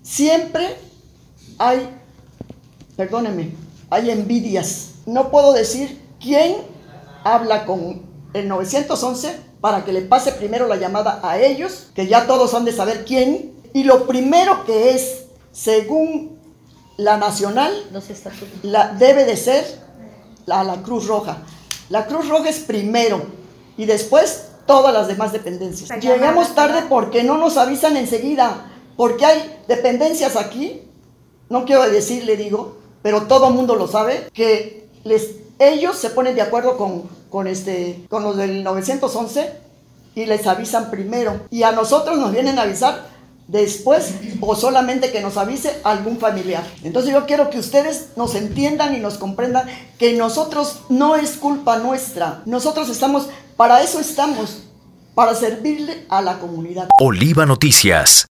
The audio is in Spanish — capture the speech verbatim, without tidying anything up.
siempre hay, perdónenme, hay envidias. No puedo decir quién habla con el nueve once para que le pase primero la llamada a ellos, que ya todos han de saber quién. Y lo primero que es, según la nacional, la, debe de ser la, la Cruz Roja. La Cruz Roja es primero y después todas las demás dependencias. Llegamos tarde porque no nos avisan enseguida, porque hay dependencias aquí, no quiero decir, le digo, pero todo el mundo lo sabe, que les, ellos se ponen de acuerdo con, con, este, con los del nueve once y les avisan primero. Y a nosotros nos vienen a avisar después o solamente que nos avise algún familiar. Entonces yo quiero que ustedes nos entiendan y nos comprendan que nosotros no es culpa nuestra. Nosotros estamos, para eso estamos, para servirle a la comunidad. Oliva Noticias.